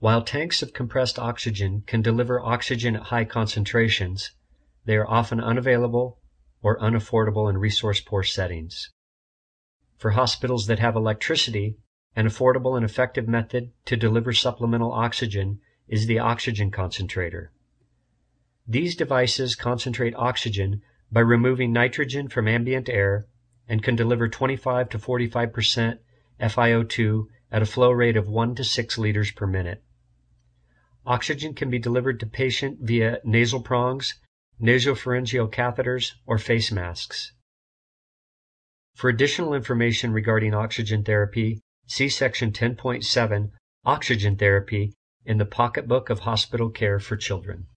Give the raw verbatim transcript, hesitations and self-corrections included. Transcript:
While tanks of compressed oxygen can deliver oxygen at high concentrations, they are often unavailable or unaffordable in resource-poor settings. For hospitals that have electricity, an affordable and effective method to deliver supplemental oxygen is the oxygen concentrator. These devices concentrate oxygen by removing nitrogen from ambient air and can deliver twenty-five to forty-five percent F i O two at a flow rate of one to six liters per minute. Oxygen can be delivered to patient via nasal prongs, nasopharyngeal catheters, or face masks. For additional information regarding oxygen therapy, see Section ten point seven, Oxygen Therapy, in the Pocketbook of Hospital Care for Children.